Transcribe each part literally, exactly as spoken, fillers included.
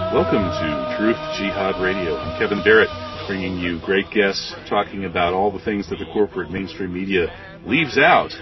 Welcome to Truth Jihad Radio. I'm Kevin Barrett, bringing you great guests talking about all the things that the corporate mainstream media leaves out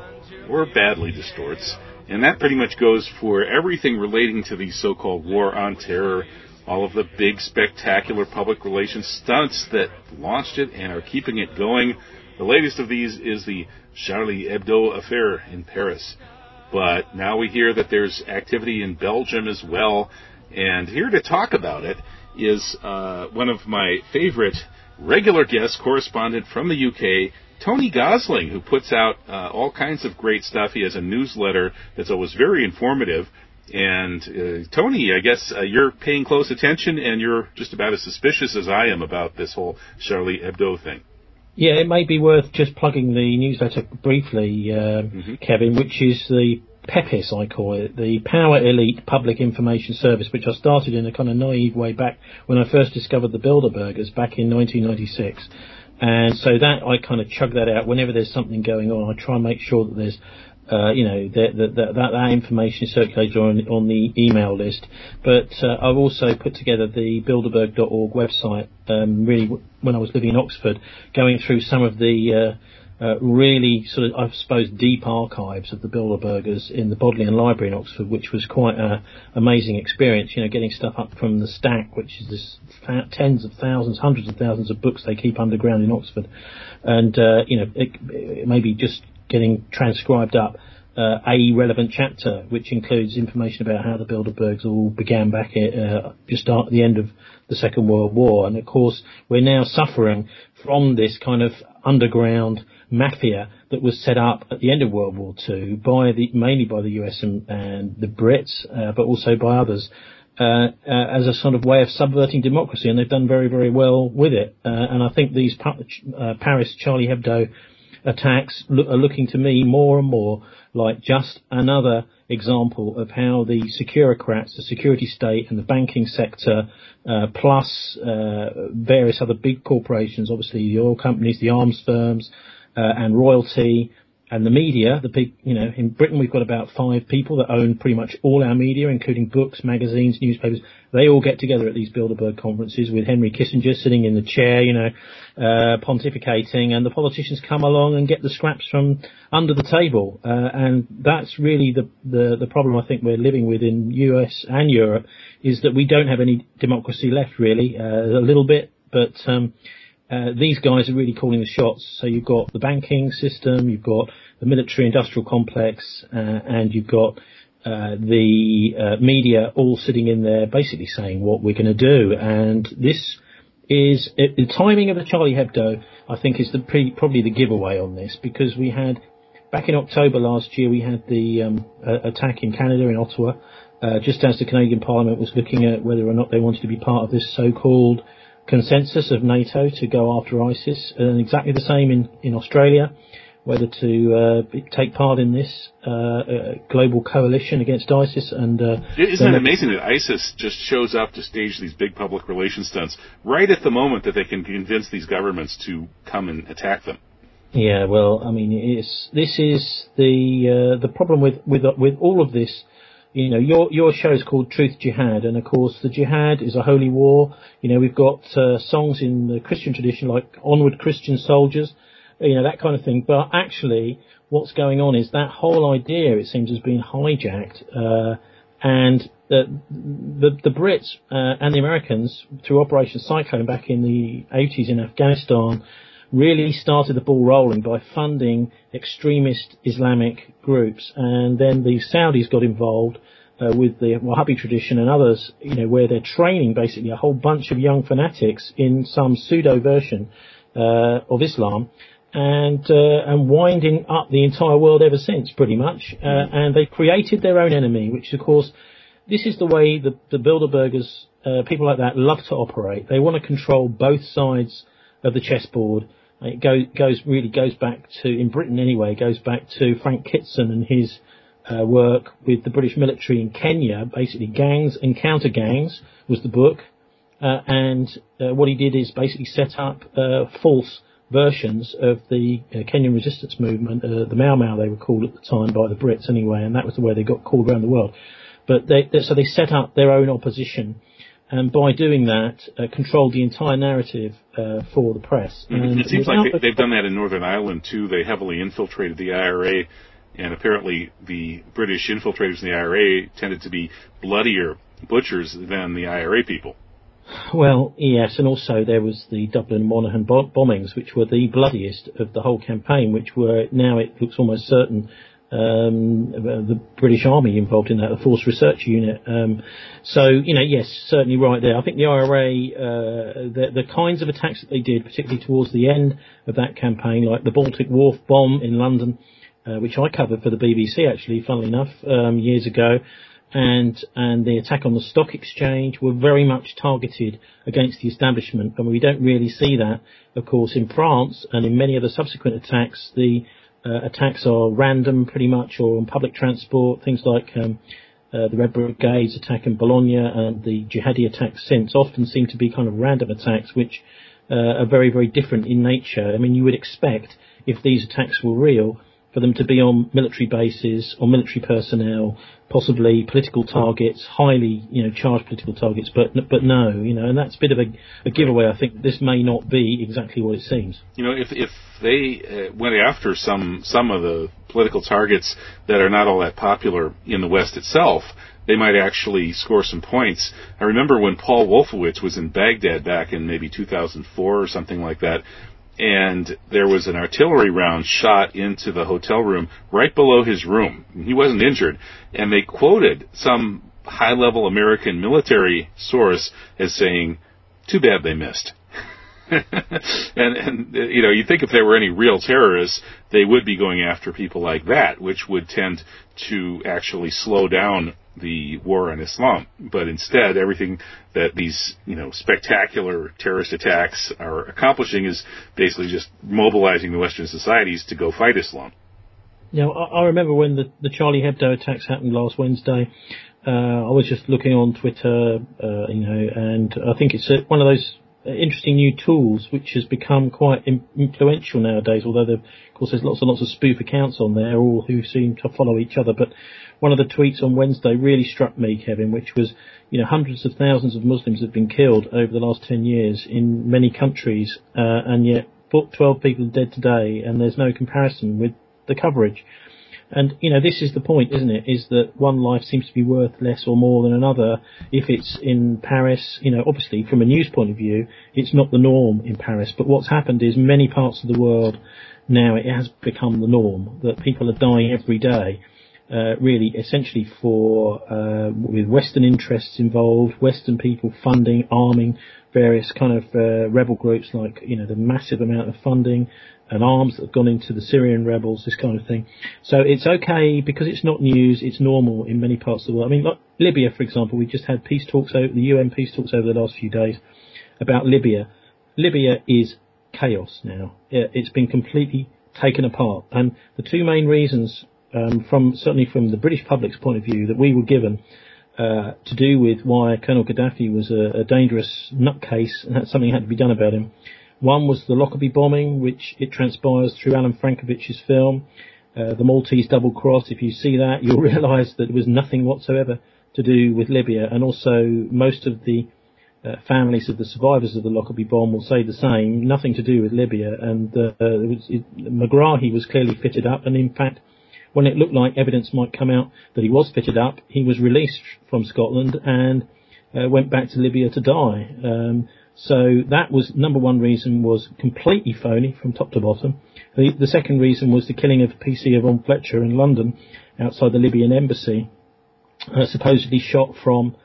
or badly distorts. And that pretty much goes for everything relating to the so-called war on terror, all of the big, spectacular public relations stunts that launched it and are keeping it going. The latest of these is the Charlie Hebdo affair in Paris. But now we hear that there's activity in Belgium as well. And here to talk about it is uh, one of my favorite regular guest correspondent from the U K, Tony Gosling, who puts out uh, all kinds of great stuff. He has a newsletter that's always very informative. And uh, Tony, I guess uh, you're paying close attention, and you're just about as suspicious as I am about this whole Charlie Hebdo thing. Yeah, it may be worth just plugging the newsletter briefly, uh, mm-hmm. Kevin, which is the PEPIS, I call it, the Power Elite Public Information Service, which I started in a kind of naive way back when I first discovered the Bilderbergers back in nineteen ninety-six. And so that, I kind of chug that out. Whenever there's something going on, I try and make sure that there's, uh, you know, that, that, that, that information is circulated on, on the email list. But uh, I've also put together the Bilderberg dot org website, um, really when I was living in Oxford, going through some of the uh, Uh, really sort of, I suppose, deep archives of the Bilderbergers in the Bodleian Library in Oxford, which was quite an amazing experience, you know, getting stuff up from the stack, which is this th- tens of thousands, hundreds of thousands of books they keep underground in Oxford. And, uh, you know, it, it maybe just getting transcribed up uh, a relevant chapter, which includes information about how the Bilderbergs all began back at uh, just at the end of the Second World War. And, of course, we're now suffering from this kind of underground mafia that was set up at the end of World War Two by the mainly by the U S and, and the Brits, uh, but also by others, uh, uh, as a sort of way of subverting democracy, and they've done very, very well with it. Uh, and I think these pa- uh, Paris Charlie Hebdo attacks look, are looking to me more and more like just another example of how the securocrats, the security state and the banking sector, uh, plus uh, various other big corporations, obviously the oil companies, the arms firms, uh, and royalty, and the media, the big, you know, in Britain we've got about five people that own pretty much all our media, including books, magazines, newspapers. They all get together at these Bilderberg conferences with Henry Kissinger sitting in the chair, you know, uh, pontificating, and the politicians come along and get the scraps from under the table. Uh, and that's really the, the, the problem I think we're living with in U S and Europe, is that we don't have any democracy left, really, uh, a little bit, but, um, Uh, these guys are really calling the shots. So you've got the banking system, you've got the military-industrial complex, uh, and you've got uh, the uh, media all sitting in there basically saying what we're going to do. And this is it, the timing of the Charlie Hebdo, I think, is the pre, probably the giveaway on this, because we had, back in October last year, we had the um, uh, attack in Canada, in Ottawa, uh, just as the Canadian Parliament was looking at whether or not they wanted to be part of this so-called consensus of NATO to go after ISIS, and exactly the same in, in Australia, whether to uh, take part in this uh, uh, global coalition against ISIS. And uh, isn't it amazing that ISIS just shows up to stage these big public relations stunts right at the moment that they can convince these governments to come and attack them? Yeah, well, I mean, it's, this is the uh, the problem with with with all of this. You know, your your show is called Truth Jihad, and of course the jihad is a holy war. You know, we've got uh, songs in the Christian tradition like "Onward, Christian Soldiers," you know, that kind of thing. But actually, what's going on is that whole idea, it seems, has been hijacked, uh, and the the, the Brits uh, and the Americans, through Operation Cyclone back in the eighties in Afghanistan, really started the ball rolling by funding extremist Islamic groups, and then the Saudis got involved uh, with the Wahhabi tradition and others, you know, where they're training basically a whole bunch of young fanatics in some pseudo version uh, of Islam, and uh, and winding up the entire world ever since, pretty much. Uh, and they created their own enemy, which of course, this is the way the, the Bilderbergers, uh, people like that, love to operate. They want to control both sides of the chessboard. It goes, goes really goes back to, in Britain anyway, goes back to Frank Kitson and his uh, work with the British military in Kenya. Basically, Gangs and Counter Gangs was the book, uh, and uh, what he did is basically set up uh, false versions of the uh, Kenyan resistance movement, uh, the Mau Mau they were called at the time by the Brits anyway, and that was the way they got called around the world. But they, they so they set up their own opposition. and by doing that, uh, controlled the entire narrative uh, for the press. Mm-hmm. And it seems like they, they've done that in Northern Ireland, too. They heavily infiltrated the I R A, and apparently the British infiltrators in the I R A tended to be bloodier butchers than the I R A people. Well, yes, and also there was the Dublin and Monaghan bo- bombings, which were the bloodiest of the whole campaign, which were, now it looks almost certain, um, the British Army involved in that, the Force Research Unit. Um, so, you know, yes, certainly right there. I think the I R A, uh, the, the kinds of attacks that they did, particularly towards the end of that campaign, like the Baltic Wharf bomb in London, uh, which I covered for the B B C, actually, funnily enough, um, years ago, and and the attack on the stock exchange were very much targeted against the establishment. And we don't really see that, of course, in France, and in many of the subsequent attacks, the uh, attacks are random pretty much, or on public transport, things like um, uh, the Red Brigade's attack in Bologna and the jihadi attacks since often seem to be kind of random attacks, which uh, are very, very different in nature. I mean, you would expect, if these attacks were real, for them to be on military bases, or military personnel, possibly political targets, highly, you know, charged political targets, but but no, you know, and that's a bit of a, a giveaway. I think this may not be exactly what it seems. You know, if if they uh, went after some some of the political targets that are not all that popular in the West itself, they might actually score some points. I remember when Paul Wolfowitz was in Baghdad back in maybe two thousand four or something like that, and there was an artillery round shot into the hotel room right below his room. He wasn't injured, and they quoted some high-level American military source as saying, "Too bad they missed." and, and, you know, you'd think if there were any real terrorists, they would be going after people like that, which would tend to actually slow down the war on Islam. But instead, everything that these, you know, spectacular terrorist attacks are accomplishing is basically just mobilizing the Western societies to go fight Islam. Now, I, I remember when the, the Charlie Hebdo attacks happened last Wednesday. Uh, I was just looking on Twitter, uh, you know, and I think it's one of those interesting new tools which has become quite in, influential nowadays, although there, of course there's lots and lots of spoof accounts on there, all who seem to follow each other. But one of the tweets on Wednesday really struck me, Kevin, which was, you know, hundreds of thousands of Muslims have been killed over the last ten years in many countries, uh, and yet twelve people are dead today, and there's no comparison with the coverage. And, you know, this is the point, isn't it, is that one life seems to be worth less or more than another if it's in Paris. You know, obviously, from a news point of view, it's not the norm in Paris. But what's happened is many parts of the world now, it has become the norm that people are dying every day, uh, really, essentially for, uh, with Western interests involved, Western people funding, arming various kind of uh, rebel groups, like, you know, the massive amount of funding and arms that have gone into the Syrian rebels, this kind of thing. So it's okay because it's not news, it's normal in many parts of the world. I mean, like Libya, for example, we just had peace talks, over the U N peace talks over the last few days about Libya. Libya is chaos now. It's been completely taken apart. And the two main reasons, um, from certainly from the British public's point of view, that we were given uh, to do with why Colonel Gaddafi was a, a dangerous nutcase and that something had to be done about him. One was the Lockerbie bombing, which it transpires through Alan Frankovich's film, uh, the Maltese Double Cross. If you see that, you'll realise that it was nothing whatsoever to do with Libya. And also, most of the uh, families of the survivors of the Lockerbie bomb will say the same, nothing to do with Libya. And uh, it was, it, Megrahi was clearly fitted up, and in fact, when it looked like evidence might come out that he was fitted up, he was released from Scotland and uh, went back to Libya to die. Um, So that was, number one reason was completely phony from top to bottom. The, the second reason was the killing of P C Yvonne Fletcher in London outside the Libyan embassy, uh, supposedly shot from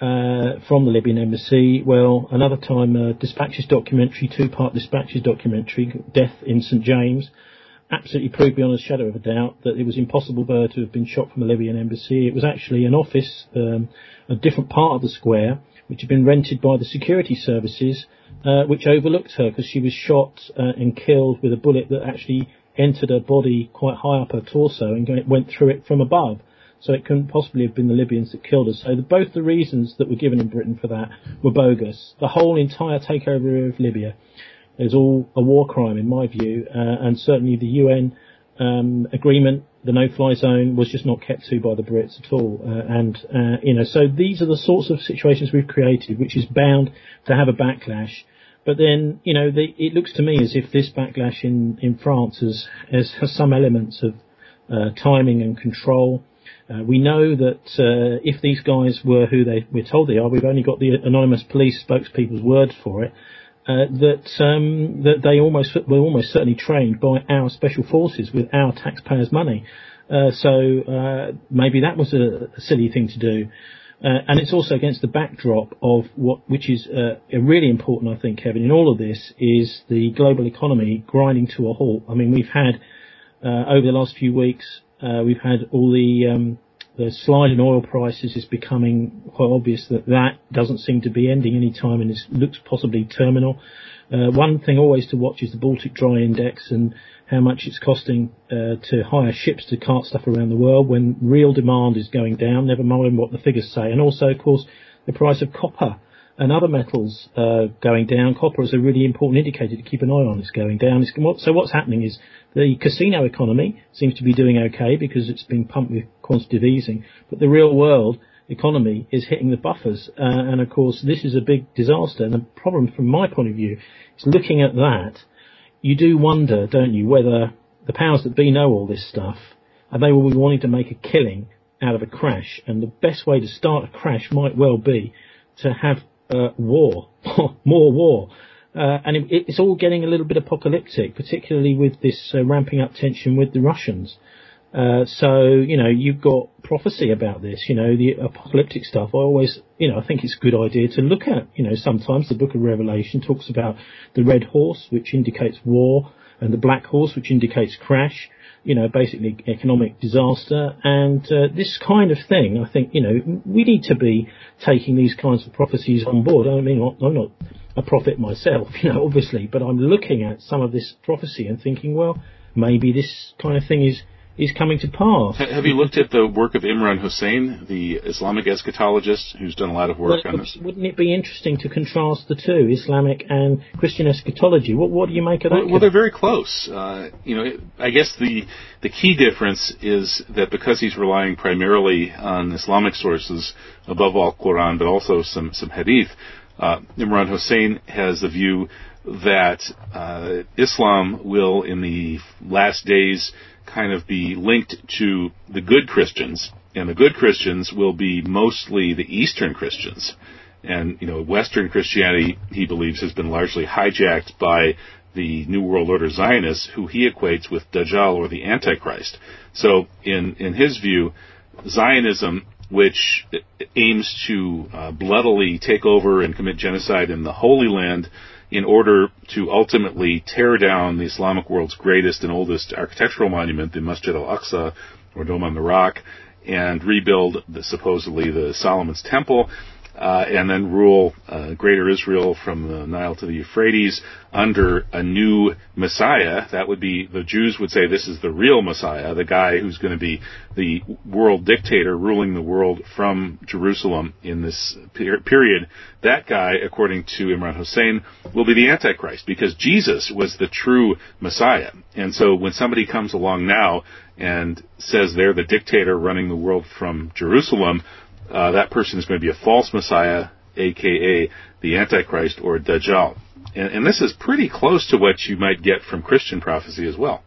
uh, from the Libyan embassy. Well, another time, uh, Dispatches documentary, two-part Dispatches documentary, Death in St James, absolutely proved beyond a shadow of a doubt that it was impossible for her to have been shot from the Libyan embassy. It was actually an office, um, a different part of the square, which had been rented by the security services, uh, which overlooked her because she was shot uh, and killed with a bullet that actually entered her body quite high up her torso and went through it from above. So it couldn't possibly have been the Libyans that killed her. So the, both the reasons that were given in Britain for that were bogus. The whole entire takeover of Libya is all a war crime, in my view, uh, and certainly the U N um, agreement, the no-fly zone, was just not kept to by the Brits at all. Uh, and, uh, you know, so these are the sorts of situations we've created, which is bound to have a backlash. But then, you know, the, it looks to me as if this backlash in, in France has, has, has some elements of uh, timing and control. Uh, we know that uh, if these guys were who they we're told they are, we've only got the anonymous police spokespeople's word for it, uh, that um, that they almost were almost certainly trained by our special forces with our taxpayers' money. Uh, so uh, maybe that was a, a silly thing to do. Uh, and it's also against the backdrop of what, which is uh, really important, I think, Kevin, in all of this, is the global economy grinding to a halt. I mean, we've had, uh, over the last few weeks, uh, we've had all the, um, the slide in oil prices is becoming quite obvious that that doesn't seem to be ending any time, and it looks possibly terminal. Uh, one thing always to watch is the Baltic Dry Index and how much it's costing uh, to hire ships to cart stuff around the world when real demand is going down, never mind what the figures say. And also, of course, the price of copper and other metals uh, going down. Copper is a really important indicator to keep an eye on. It's going down. It's, so what's happening is the casino economy seems to be doing okay because it's being pumped with quantitative easing, but the real world economy is hitting the buffers. Uh, and, of course, this is a big disaster. And the problem from my point of view is looking at that, you do wonder, don't you, whether the powers that be know all this stuff and they will be wanting to make a killing out of a crash. And the best way to start a crash might well be to have uh, war, more war. Uh, and it, it's all getting a little bit apocalyptic, particularly with this uh, ramping up tension with the Russians. Uh, so, you know, you've got prophecy about this, you know, the apocalyptic stuff. I always, you know, I think it's a good idea to look at, you know, sometimes the book of Revelation talks about the red horse, which indicates war, and the black horse, which indicates crash, you know, basically economic disaster. And uh, this kind of thing, I think, you know, we need to be taking these kinds of prophecies on board. I mean, I'm not a prophet myself, you know, obviously, but I'm looking at some of this prophecy and thinking, well, maybe this kind of thing is is coming to pass. Have you looked at the work of Imran Hussein, the Islamic eschatologist, who's done a lot of work well, on this? Wouldn't it be interesting to contrast the two, Islamic and Christian eschatology? What, what do you make of that? Well, well they're very close. Uh, you know, it, I guess the the key difference is that because he's relying primarily on Islamic sources, above all Quran, but also some some Hadith, uh, Imran Hussein has the view that uh, Islam will, in the last days, kind of be linked to the good Christians, and the good Christians will be mostly the Eastern Christians. And, you know, Western Christianity, he believes, has been largely hijacked by the New World Order Zionists, who he equates with Dajjal or the Antichrist. So, in, in his view, Zionism, which aims to uh, bloodily take over and commit genocide in the Holy Land, in order to ultimately tear down the Islamic world's greatest and oldest architectural monument, the Masjid al-Aqsa, or Dome on the Rock, and rebuild the, supposedly the Solomon's Temple, uh, and then rule uh, Greater Israel from the Nile to the Euphrates under a new Messiah. That would be, the Jews would say this is the real Messiah, the guy who's going to be the world dictator ruling the world from Jerusalem in this per- period. That guy, according to Imran Hussein, will be the Antichrist, because Jesus was the true Messiah. And so when somebody comes along now and says they're the dictator running the world from Jerusalem, uh, that person is going to be a false Messiah, a k a the Antichrist or Dajjal. And, and this is pretty close to what you might get from Christian prophecy as well.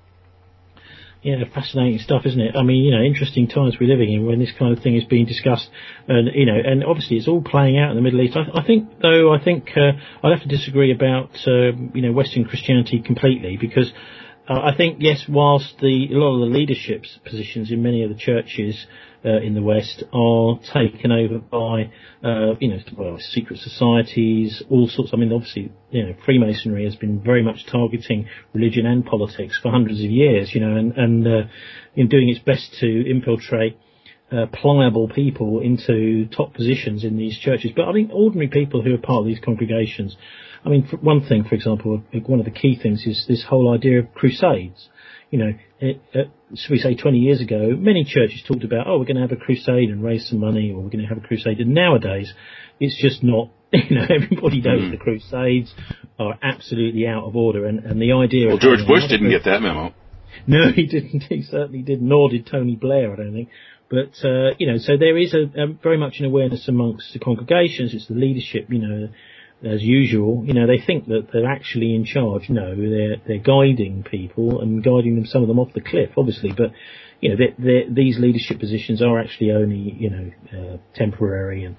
Yeah, fascinating stuff, isn't it? I mean, you know, interesting times we're living in when this kind of thing is being discussed, and you know, and obviously it's all playing out in the Middle East. I, I think, though, I think uh, I'd have to disagree about uh, you know Western Christianity completely, because uh, I think yes, whilst the a lot of the leadership's positions in many of the churches uh, in the West are taken over by uh, you know well, secret societies, all sorts. I mean, obviously, you know, Freemasonry has been very much targeting religion and politics for hundreds of years, you know, and and uh, in doing its best to infiltrate uh, pliable people into top positions in these churches. But I think ordinary people who are part of these congregations, I mean, for one thing, for example, one of the key things is this whole idea of crusades. You know, it, uh, should we say twenty years ago, many churches talked about, oh, we're going to have a crusade and raise some money, or we're going to have a crusade. And nowadays, it's just not, you know, everybody knows mm. the crusades are absolutely out of order. And, and the idea Well, of George Bush didn't get that memo. No, he didn't. He certainly didn't. Nor did Tony Blair, I don't think. But, uh, you know, so there is a, a very much an awareness amongst the congregations. It's the leadership, you know, as usual. You know, they think that they're actually in charge. No, they're, they're guiding people and guiding them, some of them off the cliff, obviously. But, you know, they're, they're, these leadership positions are actually only, you know, uh, temporary, and,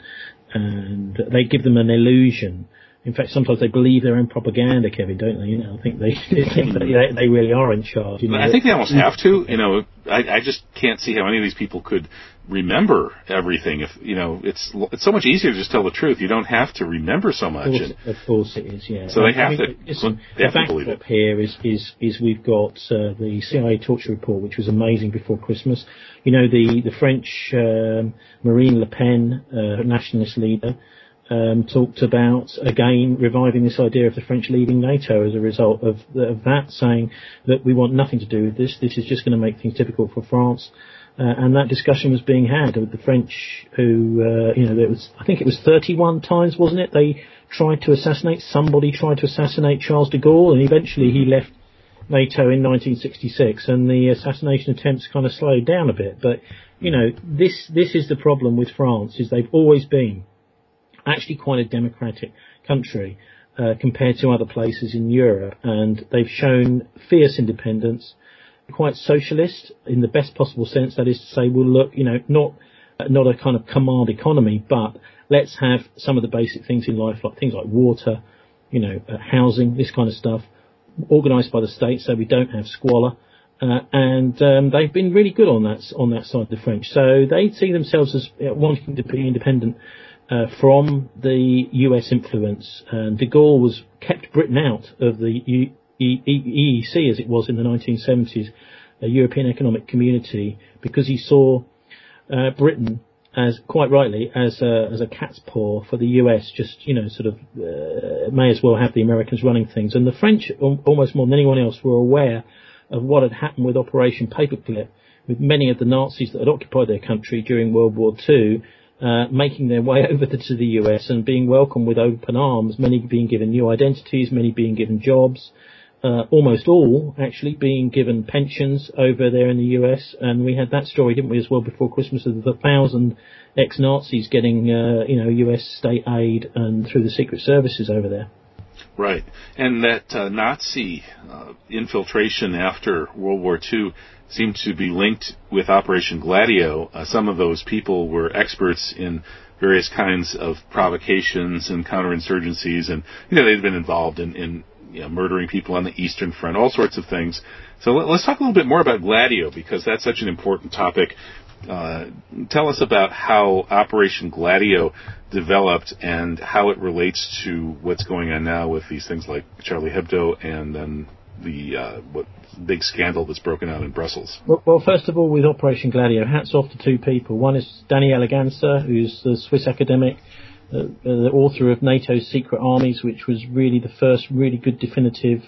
and they give them an illusion. In fact, sometimes they believe their own propaganda, Kevin, don't they? You know, I think they, they think that they, they really are in charge. You know? I think they almost have to. You know, I, I just can't see how any of these people could remember everything. If you know, it's it's so much easier to just tell the truth. You don't have to remember so much. Of course, and, of course it is. Yeah. So they have I mean, to. Listen, they have the to believe it. Here is is is we've got uh, the C I A torture report, which was amazing before Christmas. You know, the the French um, Marine Le Pen, uh, nationalist leader. Um, talked about, again, reviving this idea of the French leaving NATO as a result of, of that, saying that we want nothing to do with this. This is just going to make things difficult for France. Uh, and that discussion was being had with the French who, uh, you know, there was, I think it was thirty-one times, wasn't it? They tried to assassinate, somebody tried to assassinate Charles de Gaulle, and eventually he left NATO in nineteen sixty-six, and the assassination attempts kind of slowed down a bit. But, you know, this, this is the problem with France, is they've always been actually quite a democratic country uh, compared to other places in Europe, and they've shown fierce independence, quite socialist in the best possible sense. That is to say, well, look, you know, not not a kind of command economy, but let's have some of the basic things in life, like things like water, you know, uh, housing, this kind of stuff, organised by the state, so we don't have squalor. Uh, and um, they've been really good on that on that side, the French. So they see themselves as uh, wanting to be independent Uh, from the U S influence. And de Gaulle was kept Britain out of the U- E- E- EEC, as it was in the nineteen seventies, a European Economic Community, because he saw uh, Britain as, quite rightly, as a, as a cat's paw for the U S, just, you know, sort of uh, may as well have the Americans running things. And the French, almost more than anyone else, were aware of what had happened with Operation Paperclip, with many of the Nazis that had occupied their country during World War Two, Uh, making their way over to the U S and being welcomed with open arms, many being given new identities, many being given jobs, uh, almost all actually being given pensions over there in the U S. And we had that story, didn't we, as well, before Christmas, of the thousand ex-Nazis getting, uh, you know, U S state aid and through the secret services over there. Right. And that uh, Nazi uh, infiltration after World War Two seemed to be linked with Operation Gladio. Uh, some of those people were experts in various kinds of provocations and counterinsurgencies, and, you know, they'd been involved in, in you know, murdering people on the Eastern Front, all sorts of things. So let, let's talk a little bit more about Gladio, because that's such an important topic. Uh, tell us about how Operation Gladio developed and how it relates to what's going on now with these things like Charlie Hebdo and then the uh, what big scandal that's broken out in Brussels. Well, well, first of all, with Operation Gladio, hats off to two people. One is Danny Eleganza, who's the Swiss academic, uh, the author of NATO's Secret Armies, which was really the first really good, definitive,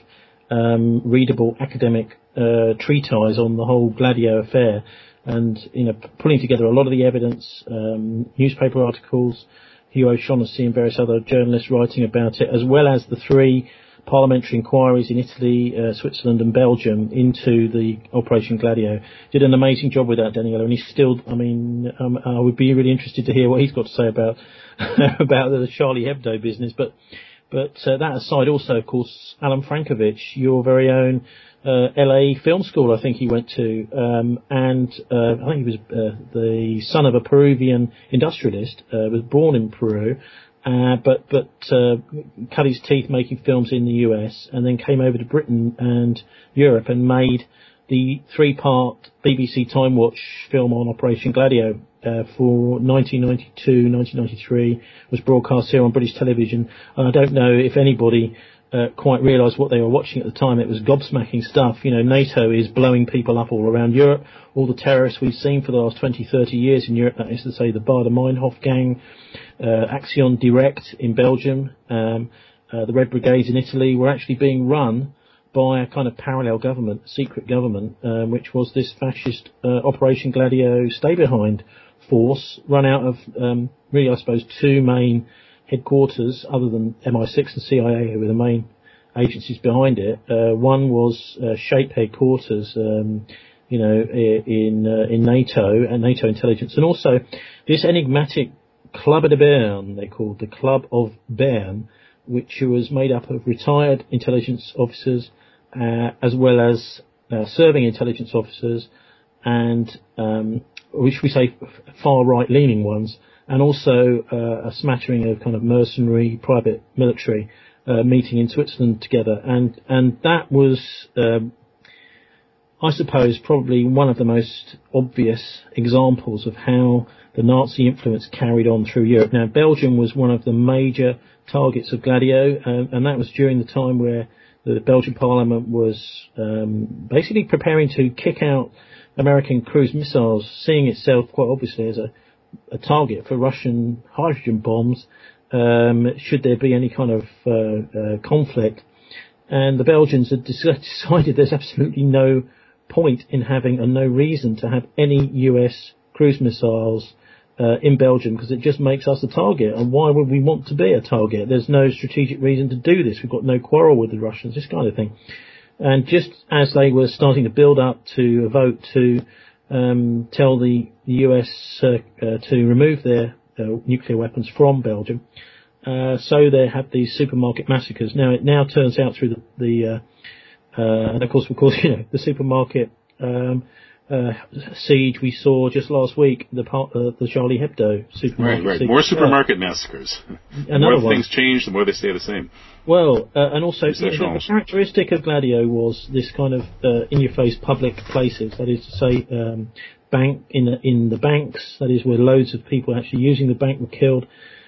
um, readable academic uh, treatise on the whole Gladio affair. And, you know, pulling together a lot of the evidence, um, newspaper articles, Hugh O'Shaughnessy and various other journalists writing about it, as well as the three parliamentary inquiries in Italy, uh, Switzerland and Belgium into the Operation Gladio. Did an amazing job with that, Daniela, and he's still, I mean, um, I would be really interested to hear what he's got to say about about the Charlie Hebdo business. But but uh, that aside, also, of course, Alan Frankovich, your very own uh, L A film school, I think he went to, um, and uh, I think he was uh, the son of a Peruvian industrialist, uh, was born in Peru, uh, but but uh, cut his teeth making films in the U S, and then came over to Britain and Europe and made the three-part B B C Time Watch film on Operation Gladio uh, for nineteen ninety-two, nineteen ninety-three, was broadcast here on British television. And I don't know if anybody uh, quite realised what they were watching at the time. It was gobsmacking stuff. You know, NATO is blowing people up all around Europe. All the terrorists we've seen for the last twenty, thirty years in Europe, that is to say the Baader-Meinhof gang, uh, Action Direct in Belgium, um, uh, the Red Brigades in Italy, were actually being run by a kind of parallel government, secret government, um, which was this fascist uh, Operation Gladio stay-behind force, run out of, um, really, I suppose, two main headquarters, other than M I six and C I A, who were the main agencies behind it. Uh, one was uh, SHAPE headquarters, um, you know, in uh, in NATO and NATO intelligence, and also this enigmatic Club de Bern, they called the Club of Bern, which was made up of retired intelligence officers uh, as well as uh, serving intelligence officers, and um, which we say far right leaning ones, and also uh, a smattering of kind of mercenary private military uh, meeting in Switzerland together, and and that was um, I suppose probably one of the most obvious examples of how the Nazi influence carried on through Europe. Now, Belgium was one of the major targets of Gladio, uh, and that was during the time where the Belgian Parliament was um, basically preparing to kick out American cruise missiles, seeing itself quite obviously as a, a target for Russian hydrogen bombs, um, should there be any kind of uh, uh, conflict. And the Belgians had decided there's absolutely no point in having and no reason to have any U S cruise missiles uh, in Belgium, because it just makes us a target. And why would we want to be a target? There's no strategic reason to do this. We've got no quarrel with the Russians, this kind of thing. And just as they were starting to build up to a vote to um, tell the U S uh, uh, to remove their uh, nuclear weapons from Belgium, uh, so they have these supermarket massacres. Now, it now turns out through the, the uh, Uh, and of course, of course, you know, the supermarket um, uh, siege we saw just last week, the part, uh, the Charlie Hebdo supermarket. Right, right. siege. More supermarket uh, massacres. The Another more one. things change, the more they stay the same. Well, uh, and also, you know, the characteristic of Gladio was this kind of uh, in-your-face public places. That is to say, um, bank in the, in the banks. That is where loads of people actually using the bank were killed.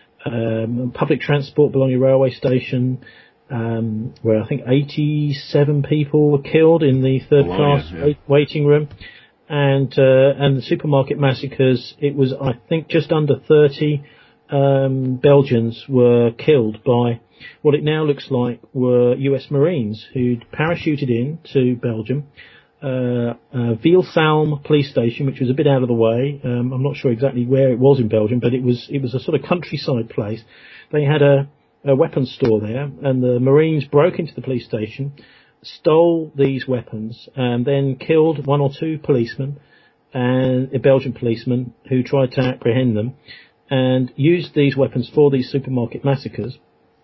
Um, public transport, Bologna railway station. Um, where I think eighty-seven people were killed in the third Bologna, class yeah. waiting room, and uh, and the supermarket massacres. It was, I think, just under thirty um, Belgians were killed by what it now looks like were U S Marines who'd parachuted in to Belgium. Uh, uh, Vielsalm police station, which was a bit out of the way. Um, I'm not sure exactly where it was in Belgium, but it was it was a sort of countryside place. They had a a weapons store there, and the Marines broke into the police station, stole these weapons, and then killed one or two policemen, and a Belgian policeman who tried to apprehend them, and used these weapons for these supermarket massacres,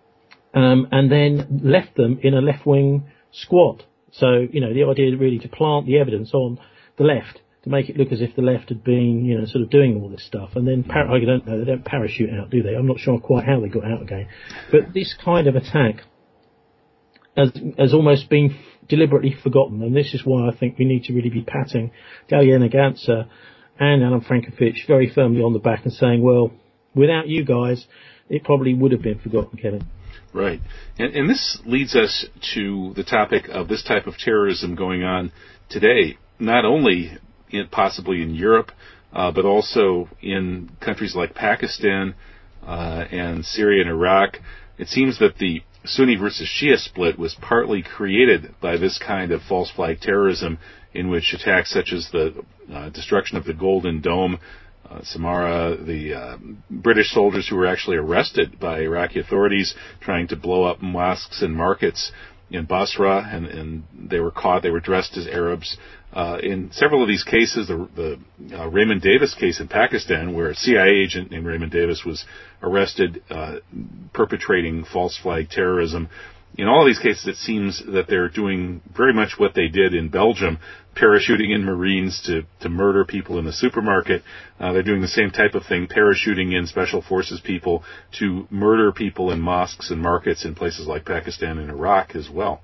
um, and then left them in a left-wing squad. So, you know, the idea is really to plant the evidence on the left, to make it look as if the left had been, you know, sort of doing all this stuff. And then, par- I don't know, they don't parachute out, do they? I'm not sure quite how they got out again. But this kind of attack has, has almost been f- deliberately forgotten. And this is why I think we need to really be patting Gallia Nagantsa and Alan Frankovich very firmly on the back and saying, well, without you guys, it probably would have been forgotten, Kevin. Right. And, and this leads us to the topic of this type of terrorism going on today, not only in, possibly in Europe, uh, but also in countries like Pakistan uh, and Syria and Iraq. It seems that the Sunni versus Shia split was partly created by this kind of false flag terrorism, in which attacks such as the uh, destruction of the Golden Dome, uh, Samarra, the uh, British soldiers who were actually arrested by Iraqi authorities trying to blow up mosques and markets in Basra, and, and they were caught. They were dressed as Arabs. Uh, in several of these cases, the, the uh, Raymond Davis case in Pakistan, where a C I A agent named Raymond Davis was arrested uh, perpetrating false flag terrorism. In all of these cases, it seems that they're doing very much what they did in Belgium, parachuting in Marines to, to murder people in the supermarket. Uh, they're doing the same type of thing, parachuting in special forces people to murder people in mosques and markets in places like Pakistan and Iraq as well.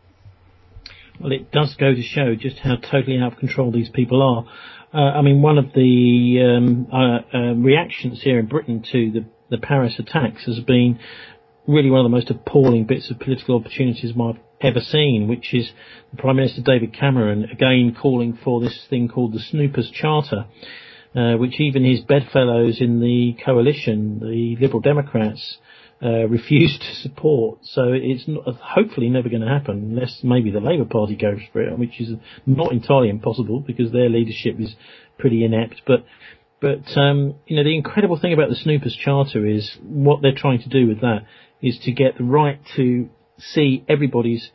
Well, it does go to show just how totally out of control these people are. Uh, I mean, one of the um, uh, uh, reactions here in Britain to the, the Paris attacks has been really one of the most appalling bits of political opportunism I've ever seen, which is the Prime Minister David Cameron again calling for this thing called the Snoopers Charter, uh, which even his bedfellows in the coalition, the Liberal Democrats, uh, refused to support. So it's not, hopefully never going to happen unless maybe the Labour Party goes for it, which is not entirely impossible because their leadership is pretty inept. But But, um, you know, the incredible thing about the Snoopers Charter is what they're trying to do with that is to get the right to see everybody's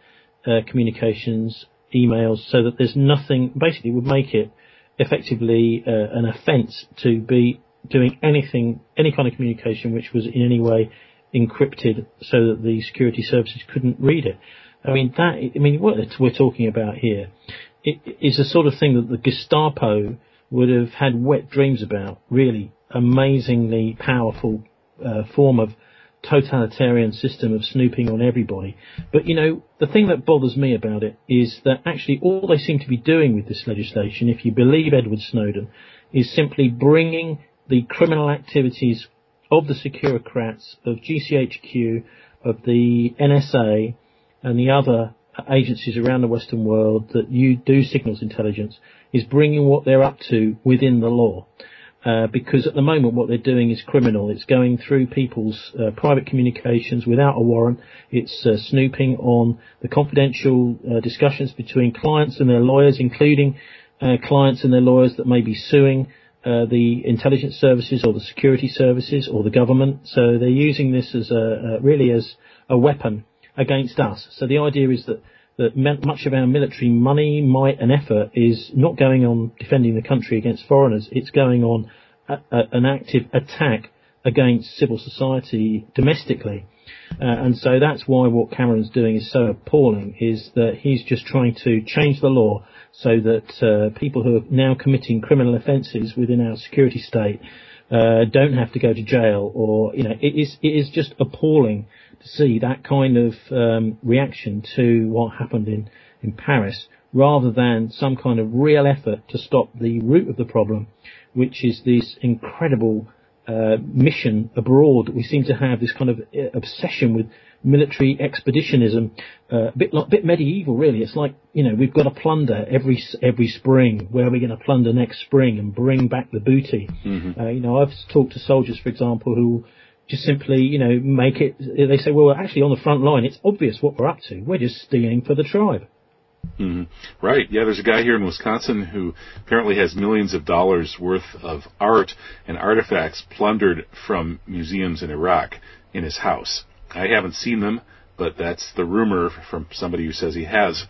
uh, communications, emails, so that there's nothing, basically would make it effectively uh, an offence to be doing anything, any kind of communication which was in any way encrypted so that the security services couldn't read it. I mean, that, I mean, what we're talking about here it is the sort of thing that the Gestapo would have had wet dreams about, really amazingly powerful uh, form of totalitarian system of snooping on everybody. But, you know, the thing that bothers me about it is that actually all they seem to be doing with this legislation, if you believe Edward Snowden, is simply bringing the criminal activities of the Securocrats, of G C H Q, of the N S A, and the other agencies around the Western world that you do signals intelligence, is bringing what they're up to within the law. Uh, because at the moment what they're doing is criminal. It's going through people's uh, private communications without a warrant. It's uh, snooping on the confidential uh, discussions between clients and their lawyers, including uh, clients and their lawyers that may be suing uh, the intelligence services or the security services or the government. So they're using this as a, uh, really as a weapon against us. So the idea is that that much of our military money, might and effort is not going on defending the country against foreigners. It's going on a, a, an active attack against civil society domestically. Uh, and so that's why what Cameron's doing is so appalling, is that he's just trying to change the law so that uh, people who are now committing criminal offences within our security state uh, don't have to go to jail. Or, you know, it is, it is just appalling to see that kind of um, reaction to what happened in, in Paris, rather than some kind of real effort to stop the root of the problem, which is this incredible uh, mission abroad. We seem to have this kind of obsession with military expeditionism, uh, a bit like, a bit medieval, really. It's like, you know, we've got to plunder every every spring. Where are we going to plunder next spring and bring back the booty? Mm-hmm. Uh, you know, I've talked to soldiers, for example, who just simply, you know, make it, they say, well, actually on the front line, it's obvious what we're up to. We're just stealing for the tribe. Mm-hmm. Right. Yeah, there's a guy here in Wisconsin who apparently has millions of dollars worth of art and artifacts plundered from museums in Iraq in his house. I haven't seen them, but that's the rumor from somebody who says he has.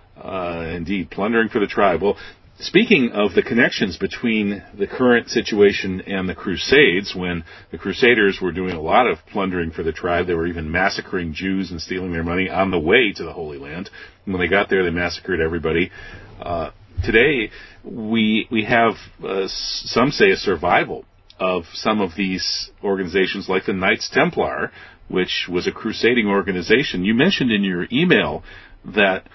Uh, indeed, plundering for the tribe. Well, speaking of the connections between the current situation and the Crusades, when the Crusaders were doing a lot of plundering for the tribe, they were even massacring Jews and stealing their money on the way to the Holy Land. And when they got there, they massacred everybody. Uh, today, we we have, uh, some say, a survival of some of these organizations like the Knights Templar, which was a crusading organization. You mentioned in your email that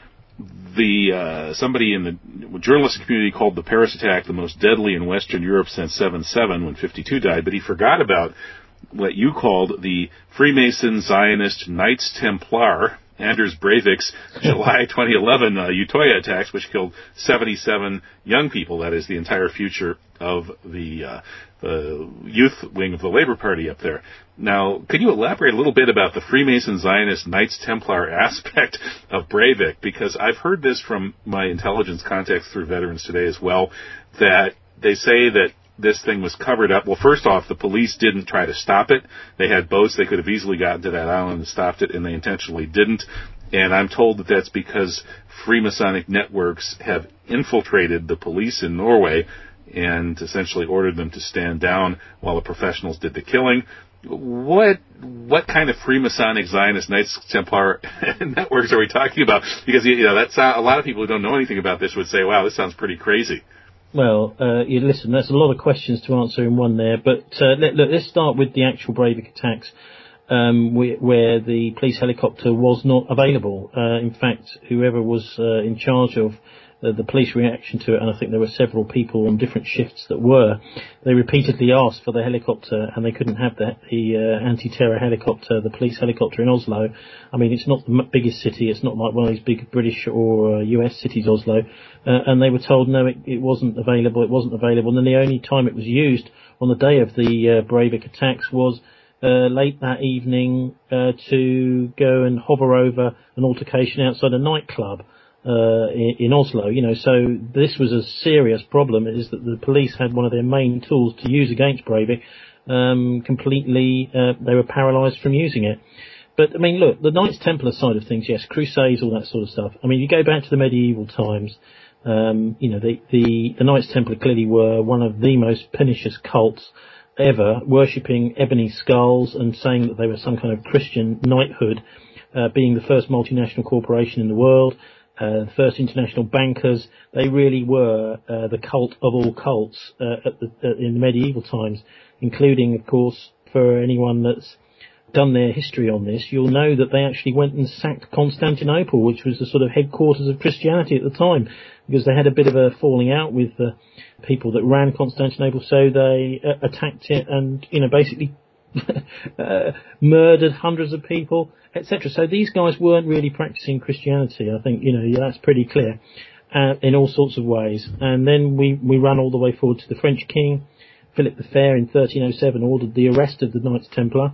The uh, somebody in the journalistic community called the Paris attack the most deadly in Western Europe since seven seven, when fifty-two died, but he forgot about what you called the Freemason Zionist Knights Templar, Anders Breivik's July twenty eleven uh, Utoya attacks, which killed seventy-seven young people. That is the entire future of the, uh, the youth wing of the Labour Party up there. Now, could you elaborate a little bit about the Freemason Zionist Knights Templar aspect of Breivik? Because I've heard this from my intelligence contacts through Veterans Today as well, that they say that this thing was covered up. Well, first off, the police didn't try to stop it. They had boats. They could have easily gotten to that island and stopped it, and they intentionally didn't. And I'm told that that's because Freemasonic networks have infiltrated the police in Norway and essentially ordered them to stand down while the professionals did the killing. What what kind of Freemasonic Zionist Knights Templar networks are we talking about? Because, you know, that's a lot of people who don't know anything about this would say, wow, this sounds pretty crazy. Well, uh, you listen, there's a lot of questions to answer in one there, but uh, let, look, let's start with the actual Breivik attacks, um, where, where the police helicopter was not available. Uh, in fact, whoever was uh, in charge of uh, the police reaction to it, and I think there were several people on different shifts that were, they repeatedly asked for the helicopter, and they couldn't have that, the uh, anti-terror helicopter, the police helicopter in Oslo. I mean, it's not the biggest city, it's not like one of these big British or uh, U S cities, Oslo, uh, and they were told no, it, it wasn't available, it wasn't available, and then the only time it was used on the day of the uh, Breivik attacks was Uh, late that evening uh, to go and hover over an altercation outside a nightclub uh, in, in Oslo. You know, so this was a serious problem. It is that the police had one of their main tools to use against Breivik um, completely. Uh, they were paralysed from using it. But, I mean, look, the Knights Templar side of things, yes, Crusades, all that sort of stuff. I mean, you go back to the medieval times, um, you know, the, the, the Knights Templar clearly were one of the most pernicious cults ever, worshipping ebony skulls and saying that they were some kind of Christian knighthood, uh, being the first multinational corporation in the world, uh, the first international bankers. They really were uh, the cult of all cults uh, at the, uh, in the medieval times, including, of course, for anyone that's done their history on this, you'll know that they actually went and sacked Constantinople, which was the sort of headquarters of Christianity at the time, because they had a bit of a falling out with the people that ran Constantinople, so they uh, attacked it and, you know, basically uh, murdered hundreds of people, et cetera. So these guys weren't really practicing Christianity. I think, you know, yeah, that's pretty clear uh, in all sorts of ways. And then we, we run all the way forward to the French king. Philip the Fair in thirteen oh seven ordered the arrest of the Knights Templar.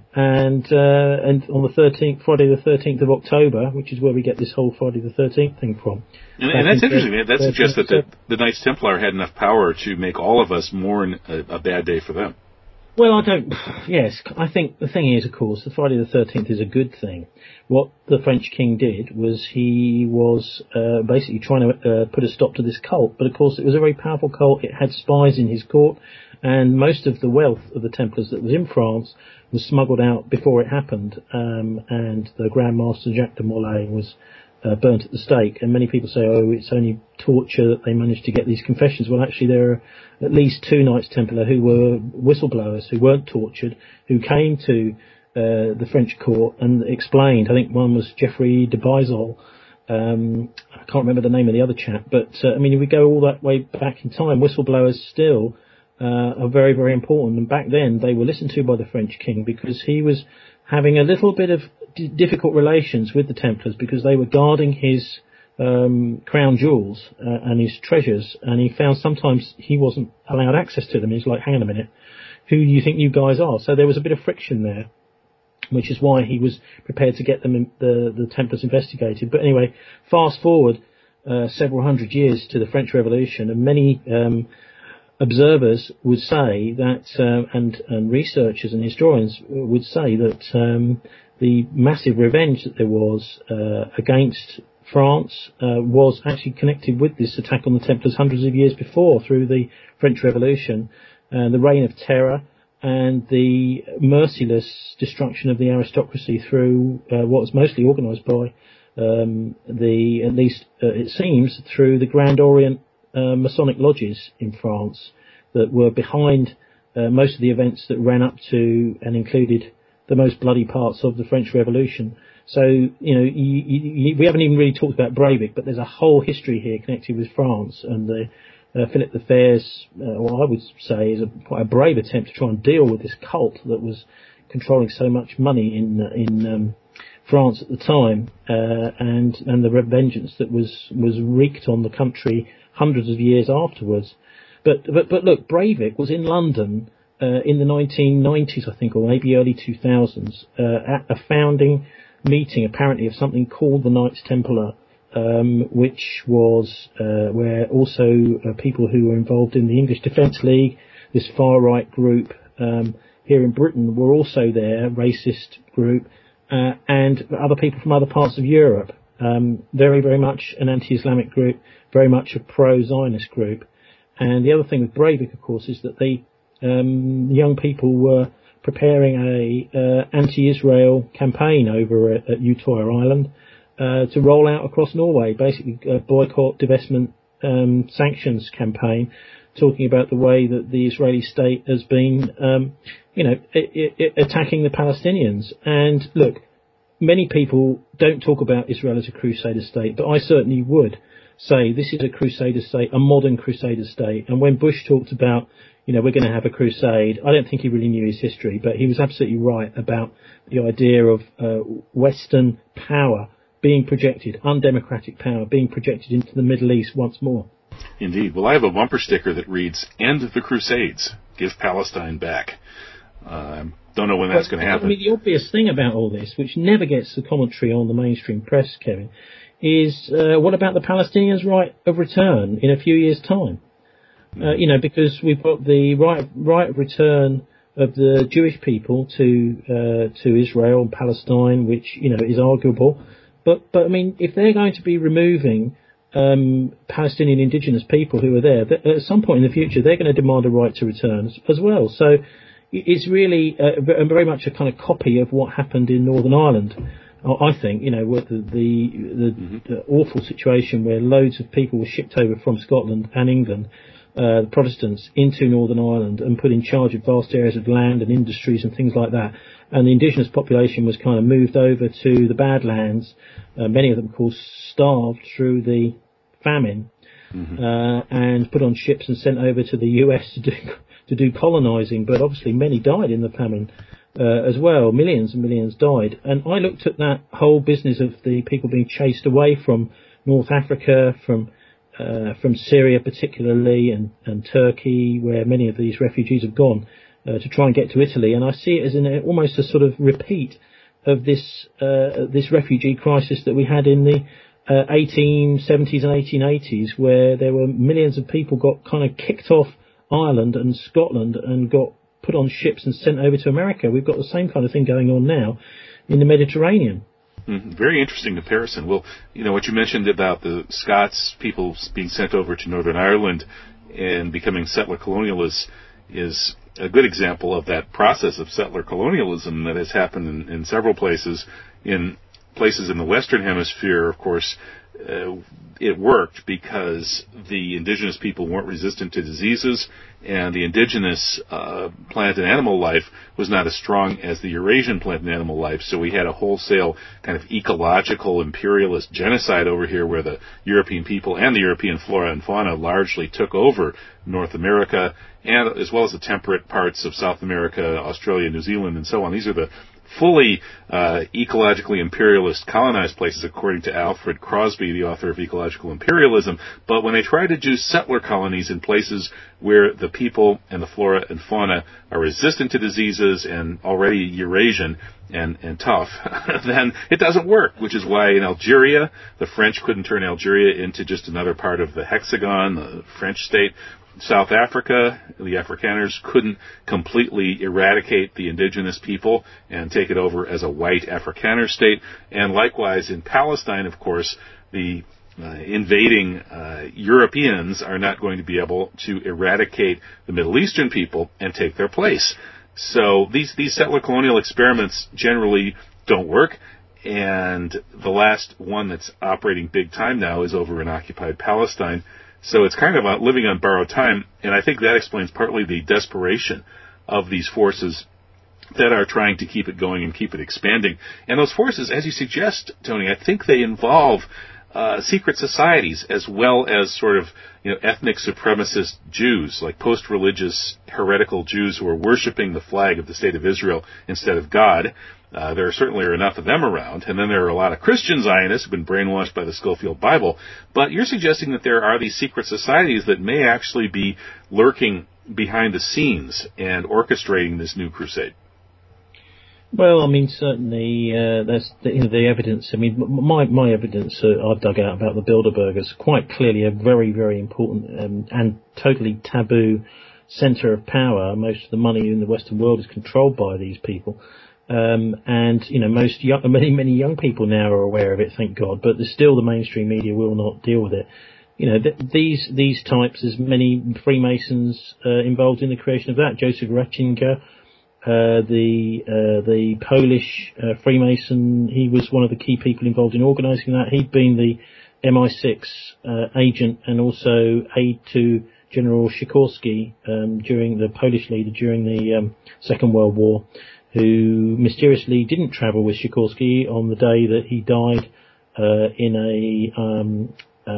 And uh, and on the thirteenth, Friday the thirteenth of October, which is where we get this whole Friday the thirteenth thing from. And, and that's interesting. That suggests that the, the Knights Templar had enough power to make all of us mourn a, a bad day for them. Well, I don't... Yes, I think the thing is, of course, the Friday the thirteenth is a good thing. What the French king did was he was uh, basically trying to uh, put a stop to this cult. But, of course, it was a very powerful cult. It had spies in his court. And most of the wealth of the Templars that was in France was smuggled out before it happened. Um, and the Grand Master Jacques de Molay was uh, burnt at the stake. And many people say, oh, it's only torture that they managed to get these confessions. Well, actually, there are at least two Knights Templar who were whistleblowers, who weren't tortured, who came to uh, the French court and explained. I think one was Geoffrey de Bizol. Um, I can't remember the name of the other chap. But, uh, I mean, if we go all that way back in time, whistleblowers still Uh, are very, very important. And back then, they were listened to by the French king because he was having a little bit of d- difficult relations with the Templars because they were guarding his um, crown jewels uh, and his treasures, and he found sometimes he wasn't allowed access to them. He's like, hang on a minute, who do you think you guys are? So there was a bit of friction there, which is why he was prepared to get them in, the, the Templars investigated. But anyway, fast forward uh, several hundred years to the French Revolution, and many um, observers would say that, uh, and, and researchers and historians would say that um, the massive revenge that there was uh, against France uh, was actually connected with this attack on the Templars hundreds of years before, through the French Revolution, uh, the Reign of Terror, and the merciless destruction of the aristocracy through uh, what was mostly organised by um, the, at least uh, it seems, through the Grand Orient Uh, Masonic lodges in France that were behind uh, most of the events that ran up to and included the most bloody parts of the French Revolution. So, you know, you, you, you, we haven't even really talked about Breivik, but there's a whole history here connected with France, and the uh, Philip the Fair's, uh, what I would say is a, quite a brave attempt to try and deal with this cult that was controlling so much money in in um, France at the time, uh, and and the vengeance that was was wreaked on the country hundreds of years afterwards. But but but look, Breivik was in London uh, in the nineteen nineties, I think, or maybe early two thousands, uh, at a founding meeting, apparently, of something called the Knights Templar, um, which was uh, where also uh, people who were involved in the English Defence League, this far-right group um, here in Britain, were also there, racist group, uh, and other people from other parts of Europe. Um, very, very much an anti-Islamic group, very much a pro-Zionist group. And the other thing with Breivik, of course, is that the um, young people were preparing a uh, anti-Israel campaign over at, at Utoya Island uh, to roll out across Norway, basically a boycott, divestment, um, sanctions campaign, talking about the way that the Israeli state has been, um, you know, it, it, attacking the Palestinians. And look, many people don't talk about Israel as a crusader state, but I certainly would say this is a crusader state, a modern crusader state. And when Bush talked about, you know, we're going to have a crusade, I don't think he really knew his history, but he was absolutely right about the idea of uh, Western power being projected, undemocratic power being projected into the Middle East once more. Indeed. Well, I have a bumper sticker that reads, "End the Crusades, give Palestine back." Um, Don't know when that's going to happen. I mean, the obvious thing about all this, which never gets the commentary on the mainstream press, Kevin, is uh, what about the Palestinians' right of return in a few years' time? Uh, you know, because we've got the right right of return of the Jewish people to uh, to Israel and Palestine, which, you know, is arguable. But, but I mean, if they're going to be removing um, Palestinian indigenous people who are there, at some point in the future, they're going to demand a right to return as, as well. So it's really uh, very much a kind of copy of what happened in Northern Ireland. I think, you know, with the the, the, mm-hmm. the awful situation where loads of people were shipped over from Scotland and England, uh, the Protestants, into Northern Ireland and put in charge of vast areas of land and industries and things like that. And the indigenous population was kind of moved over to the Badlands. Uh, many of them, of course, starved through the famine, mm-hmm. uh, and put on ships and sent over to the U S to do to do colonising. But obviously, many died in the famine. Uh, as well, millions and millions died. And I looked at that whole business of the people being chased away from North Africa, from uh, from Syria particularly, and, and Turkey, where many of these refugees have gone, uh, to try and get to Italy. And I see it as an, almost a sort of repeat of this uh, this refugee crisis that we had in the uh, eighteen seventies and eighteen eighties, where there were millions of people got kind of kicked off Ireland and Scotland and got put on ships and sent over to America. We've got the same kind of thing going on now in the Mediterranean. Mm, very interesting comparison. Well, you know, what you mentioned about the Scots people being sent over to Northern Ireland and becoming settler colonialists is a good example of that process of settler colonialism that has happened in, in several places. In places in the Western Hemisphere, of course, uh, it worked because the indigenous people weren't resistant to diseases, and the indigenous uh, plant and animal life was not as strong as the Eurasian plant and animal life. So we had a wholesale kind of ecological imperialist genocide over here, where the European people and the European flora and fauna largely took over North America, and as well as the temperate parts of South America, Australia, New Zealand, and so on. These are the fully uh, ecologically imperialist colonized places, according to Alfred Crosby, the author of Ecological Imperialism. But when they try to do settler colonies in places where the people and the flora and fauna are resistant to diseases and already Eurasian and, and tough, then it doesn't work, which is why in Algeria, the French couldn't turn Algeria into just another part of the hexagon, the French state. South Africa, the Afrikaners couldn't completely eradicate the indigenous people and take it over as a white Afrikaner state. And likewise in Palestine, of course, the uh, invading uh, Europeans are not going to be able to eradicate the Middle Eastern people and take their place. So these, these settler colonial experiments generally don't work. And the last one that's operating big time now is over in occupied Palestine. So it's kind of living on borrowed time, and I think that explains partly the desperation of these forces that are trying to keep it going and keep it expanding. And those forces, as you suggest, Tony, I think they involve uh, secret societies as well as sort of, you know, ethnic supremacist Jews, like post-religious heretical Jews who are worshiping the flag of the State of Israel instead of God. Uh, there certainly are enough of them around. And then there are a lot of Christian Zionists who've been brainwashed by the Schofield Bible. But you're suggesting that there are these secret societies that may actually be lurking behind the scenes and orchestrating this new crusade. Well, I mean, certainly, uh, there's the, you know, the evidence. I mean, my, my evidence uh, I've dug out about the Bilderbergers, quite clearly a very, very important um, and totally taboo centre of power. Most of the money in the Western world is controlled by these people. Um, and, you know, most young, many, many young people now are aware of it, thank God, but there's still the mainstream media will not deal with it. You know, th- these, these types, there's many Freemasons, uh, involved in the creation of that. Joseph Ratzinger, uh, the, uh, the Polish, uh, Freemason, he was one of the key people involved in organising that. He'd been the M I six, uh, agent and also aide to General Sikorski, um, during the Polish leader during the, um, Second World War, who mysteriously didn't travel with Sikorski on the day that he died uh, in a um,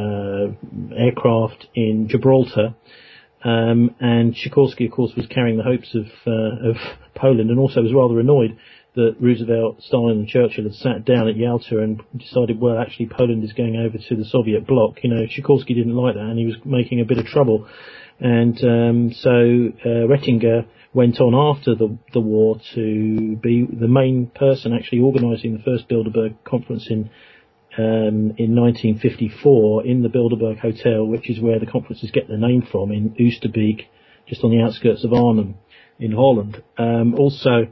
uh, aircraft in Gibraltar. Um, and Sikorski, of course, was carrying the hopes of, uh, of Poland, and also was rather annoyed that Roosevelt, Stalin and Churchill had sat down at Yalta and decided, well, actually Poland is going over to the Soviet bloc. You know, Sikorski didn't like that, and he was making a bit of trouble. And um, so uh, Ratzinger went on after the, the war to be the main person actually organising the first Bilderberg conference in um, in nineteen fifty-four in the Bilderberg Hotel, which is where the conferences get their name from, in Oosterbeek, just on the outskirts of Arnhem. in Holland. Um, also,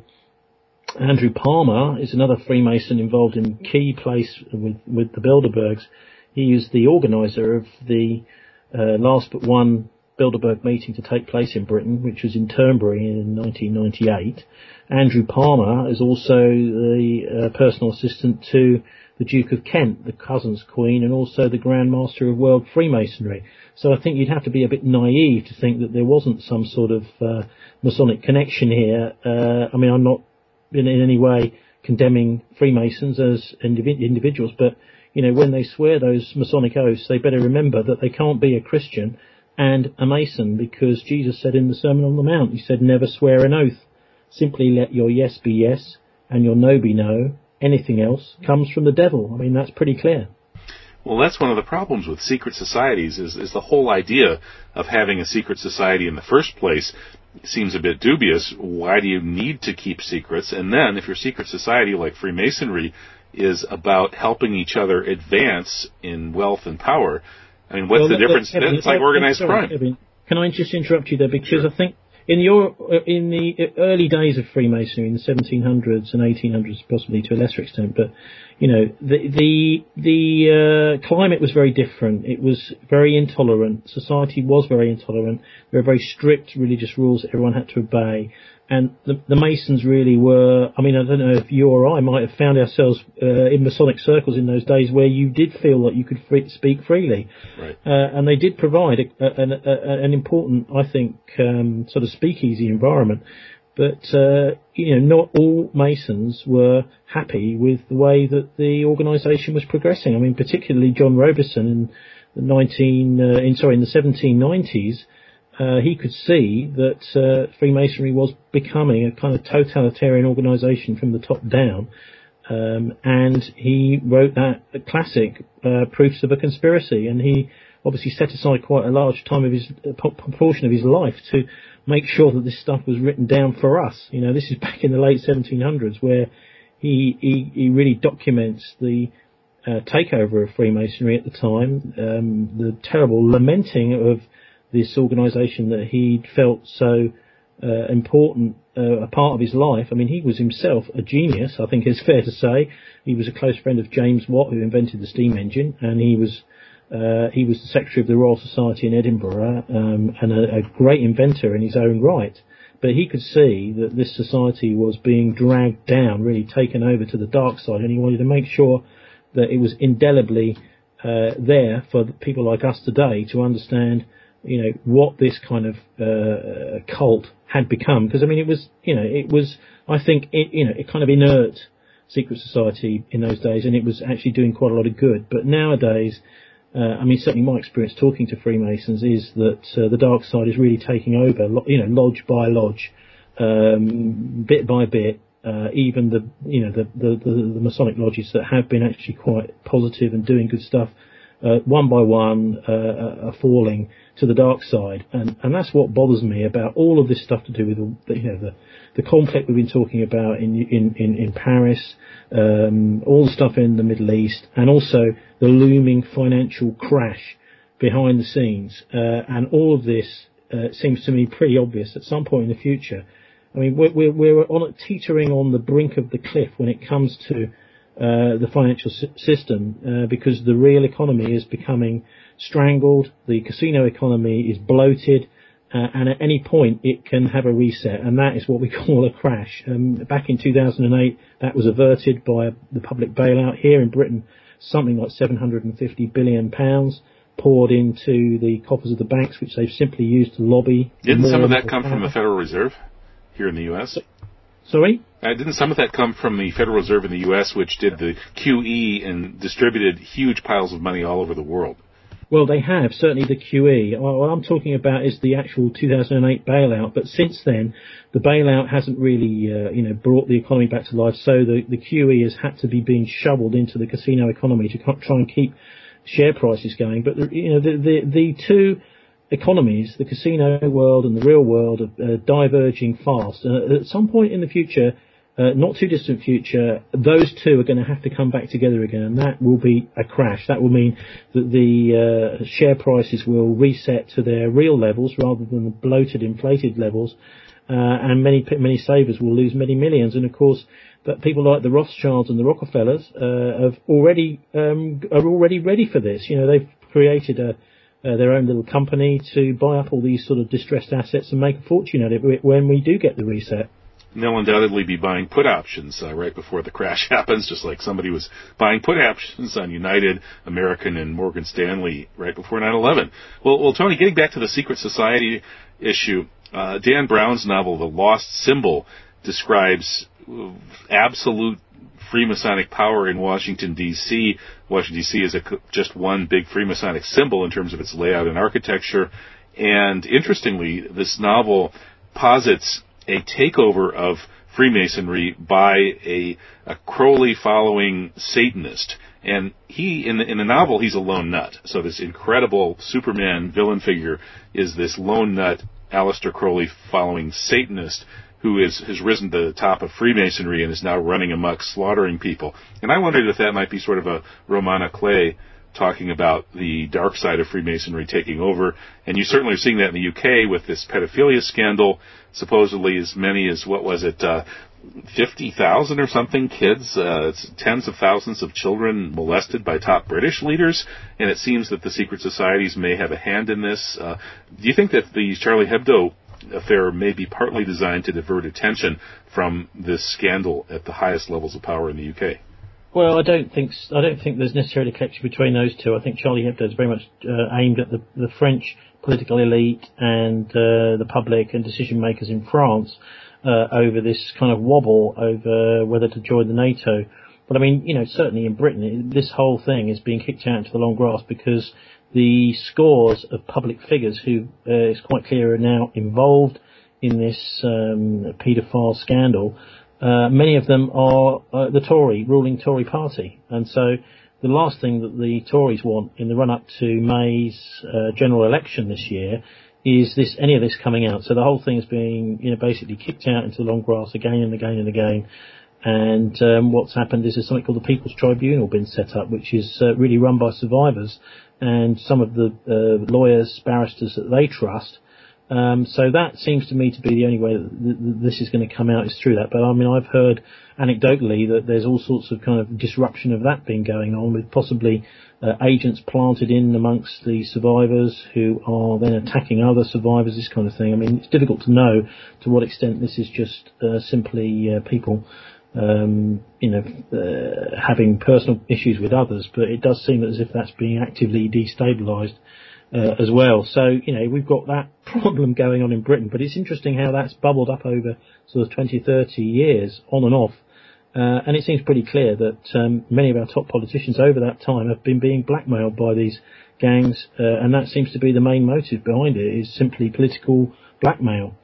Andrew Palmer is another Freemason involved in key place with, with the Bilderbergs. He is the organizer of the uh, last but one Bilderberg meeting to take place in Britain, which was in Turnberry in nineteen ninety-eight. Andrew Palmer is also the uh, personal assistant to the Duke of Kent, the cousin's queen, and also the Grand Master of World Freemasonry. So I think you'd have to be a bit naive to think that there wasn't some sort of uh, Masonic connection here. Uh, I mean, I'm not in, in any way condemning Freemasons as individ- individuals, but, you know, when they swear those Masonic oaths, they better remember that they can't be a Christian and a Mason, because Jesus said in the Sermon on the Mount, he said, never swear an oath. Simply let your yes be yes and your no be no. Anything else comes from the devil. I mean, that's pretty clear. Well, that's one of the problems with secret societies is, is the whole idea of having a secret society in the first place seems a bit dubious. Why do you need to keep secrets? And then if your secret society like Freemasonry is about helping each other advance in wealth and power, I mean, what's well, the difference? Kevin, it's like organized sorry, crime. Kevin, can I just interrupt you there? Because Sure. I think in your in the early days of Freemasonry, in the seventeen hundreds and eighteen hundreds, possibly to a lesser extent, but you know, the the the uh, climate was very different. It was very intolerant. Society was very intolerant. There were very strict religious rules that everyone had to obey. And the, the Masons really were, I mean, I don't know if you or I might have found ourselves uh, in Masonic circles in those days where you did feel that you could free, speak freely. Right. Uh, and they did provide a, a, a, a, an important, I think, um, sort of speakeasy environment. But, uh, you know, not all Masons were happy with the way that the organisation was progressing. I mean, particularly John Robeson in the nineteen, uh, in, sorry, in the seventeen nineties, Uh, he could see that uh, Freemasonry was becoming a kind of totalitarian organisation from the top down, um, and he wrote that classic uh, Proofs of a Conspiracy, and he obviously set aside quite a large time of his uh, proportion of his life to make sure that this stuff was written down for us. You know, this is back in the late seventeen hundreds, where he he, he really documents the uh, takeover of Freemasonry at the time, um, the terrible lamenting of this organisation that he felt so uh, important uh, a part of his life. I mean, he was himself a genius, I think it's fair to say. He was a close friend of James Watt, who invented the steam engine, and he was uh, he was the secretary of the Royal Society in Edinburgh, um, and a, a great inventor in his own right. But he could see that this society was being dragged down, really taken over to the dark side, and he wanted to make sure that it was indelibly uh, there for people like us today to understand, you know, what this kind of uh, cult had become. Because, I mean, it was, you know, it was, I think, it, you know, it kind of inert secret society in those days, and it was actually doing quite a lot of good. But nowadays, uh, I mean, certainly my experience talking to Freemasons is that uh, the dark side is really taking over, you know, lodge by lodge, um, bit by bit. Uh, even the, you know, the, the, the, the Masonic lodges that have been actually quite positive and doing good stuff, Uh, one by one, uh, are falling to the dark side, and and that's what bothers me about all of this stuff to do with the, you know, the the conflict we've been talking about in in in, in Paris, um, all the stuff in the Middle East, and also the looming financial crash behind the scenes, uh, and all of this uh, seems to me pretty obvious. At some point in the future, I mean, we're we're, we're on a, teetering on the brink of the cliff when it comes to Uh, the financial s- system, uh, because the real economy is becoming strangled, the casino economy is bloated, uh, and at any point it can have a reset, and that is what we call a crash. Um, back in two thousand eight, that was averted by the public bailout. Here in Britain, something like seven hundred fifty billion pounds poured into the coffers of the banks, which they've simply used to lobby. Didn't some of that come from the Federal Reserve here in the U S? So, Sorry? Uh, didn't some of that come from the Federal Reserve in the U S, which did the Q E and distributed huge piles of money all over the world? Well, they have, certainly the Q E. What I'm talking about is the actual two thousand eight bailout, but since then, the bailout hasn't really, uh, you know, brought the economy back to life, so the, the Q E has had to be being shoveled into the casino economy to try and keep share prices going. But, the, you know, the, the, the two economies, the casino world and the real world, are uh, diverging fast. Uh, at some point in the future, Uh, not too distant future, those two are going to have to come back together again, and that will be a crash. That will mean that the uh, share prices will reset to their real levels rather than the bloated, inflated levels, and many many savers will lose many millions. And of course, but people like the Rothschilds and the Rockefellers uh, have already um, are already ready for this. You know, they've created a, uh, their own little company to buy up all these sort of distressed assets and make a fortune at it when we do get the reset. They'll undoubtedly be buying put options uh, right before the crash happens, just like somebody was buying put options on United, American, and Morgan Stanley right before nine eleven. Well, well, Tony, getting back to the secret society issue, uh, Dan Brown's novel, The Lost Symbol, describes absolute Freemasonic power in Washington, D C Washington, D C is a, just one big Freemasonic symbol in terms of its layout and architecture. And interestingly, this novel posits a takeover of Freemasonry by a, a Crowley-following Satanist. And he, in the, in the novel, he's a lone nut. So this incredible Superman villain figure is this lone nut, Aleister Crowley-following Satanist who is, has risen to the top of Freemasonry and is now running amok, slaughtering people. And I wondered if that might be sort of a Romana Clay talking about the dark side of Freemasonry taking over. And you certainly are seeing that in the U K with this pedophilia scandal, supposedly as many as, what was it, uh, fifty thousand or something kids, uh, it's tens of thousands of children molested by top British leaders, and it seems that the secret societies may have a hand in this. Uh, do you think that the Charlie Hebdo affair may be partly designed to divert attention from this scandal at the highest levels of power in the U K? Well, I don't think I don't think there's necessarily a connection between those two. I think Charlie Hebdo is very much uh, aimed at the, the French political elite and uh, the public and decision makers in France uh, over this kind of wobble over whether to join the NATO. But I mean, you know, certainly in Britain, this whole thing is being kicked out into the long grass because the scores of public figures who uh, it's quite clear are now involved in this um, paedophile scandal. Uh, many of them are uh, the Tory, ruling Tory party. And so the last thing that the Tories want in the run-up to May's uh, general election this year is this any of this coming out. So the whole thing is being, you know, basically kicked out into the long grass again and again and again. And um, what's happened is there's something called the People's Tribunal been set up, which is uh, really run by survivors and some of the uh, lawyers, barristers that they trust. Um, so that seems to me to be the only way that th- th- this is going to come out is through that. But I mean, I've heard anecdotally that there's all sorts of kind of disruption of that being going on, with possibly uh, agents planted in amongst the survivors who are then attacking other survivors, this kind of thing. I mean, it's difficult to know to what extent this is just uh, simply uh, people, um, you know, uh, having personal issues with others, but it does seem as if that's being actively destabilised. Uh, as well. So, you know, we've got that problem going on in Britain, but it's interesting how that's bubbled up over sort of twenty, thirty years on and off. Uh, and it seems pretty clear that um, many of our top politicians over that time have been being blackmailed by these gangs, uh, and that seems to be the main motive behind it, is simply political blackmail.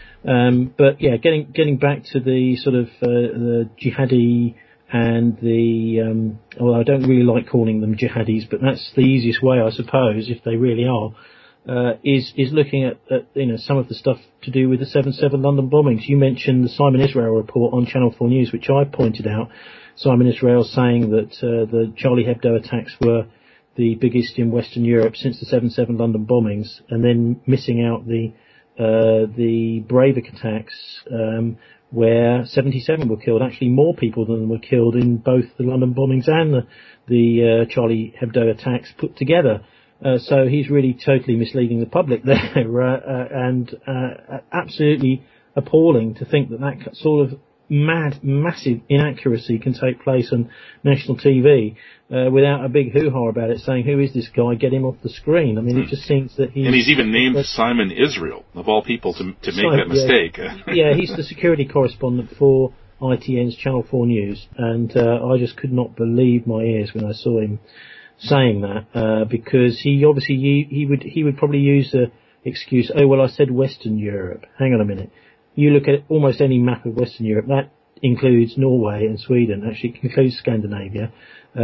Um, but yeah, getting getting back to the sort of uh, the jihadi and the, um, well, I don't really like calling them jihadis, but that's the easiest way, I suppose, if they really are, uh, is, is looking at, at, you know, some of the stuff to do with the seven seven London bombings. You mentioned the Simon Israel report on Channel four News, which I pointed out. Simon Israel saying that, uh, the Charlie Hebdo attacks were the biggest in Western Europe since the seven seven London bombings, and then missing out the, uh, the Breivik attacks, um, where seventy-seven were killed, actually more people than were killed in both the London bombings and the, the uh, Charlie Hebdo attacks put together. Uh, so he's really totally misleading the public there, uh, uh, and uh, absolutely appalling to think that that sort of mad, massive inaccuracy can take place on national T V uh, without a big hoo-ha about it, saying, who is this guy, get him off the screen. I mean, it just seems that he's... And he's even named uh, Simon Israel, of all people, to, to make that mistake. Yeah, yeah, he's the security correspondent for I T N's Channel four News, and uh, I just could not believe my ears when I saw him saying that, uh, because he obviously, he, he would he would probably use the excuse, oh, well, I said Western Europe. Hang on a minute. You look at almost any map of Western Europe, that includes Norway and Sweden, actually it includes Scandinavia.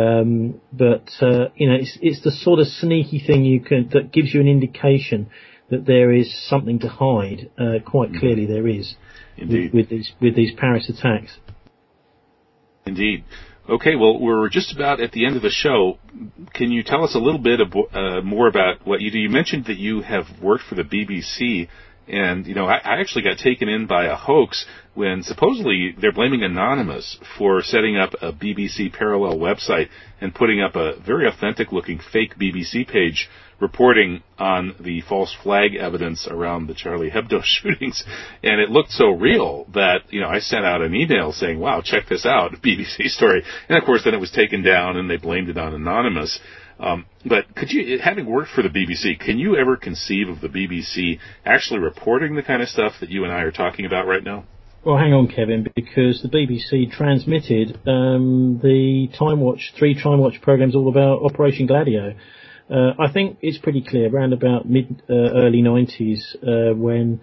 Um, but, uh, you know, it's, it's the sort of sneaky thing you can, that gives you an indication that there is something to hide. Uh, quite clearly there is. Indeed. With, with these, with these Paris attacks. Indeed. Okay, well, we're just about at the end of the show. Can you tell us a little bit of, uh, more about what you do? You mentioned that you have worked for the B B C And, you know, I, I actually got taken in by a hoax when supposedly they're blaming Anonymous for setting up a B B C parallel website and putting up a very authentic-looking fake B B C page reporting on the false flag evidence around the Charlie Hebdo shootings. And it looked so real that, you know, I sent out an email saying, wow, check this out, B B C story. And, of course, then it was taken down and they blamed it on Anonymous. Um, but could you, having worked for the B B C, can you ever conceive of the B B C actually reporting the kind of stuff that you and I are talking about right now? Well, hang on, Kevin, because the B B C transmitted um, the Time Watch, three Time Watch programs all about Operation Gladio. Uh, I think it's pretty clear, around about mid, uh, early nineties, uh, when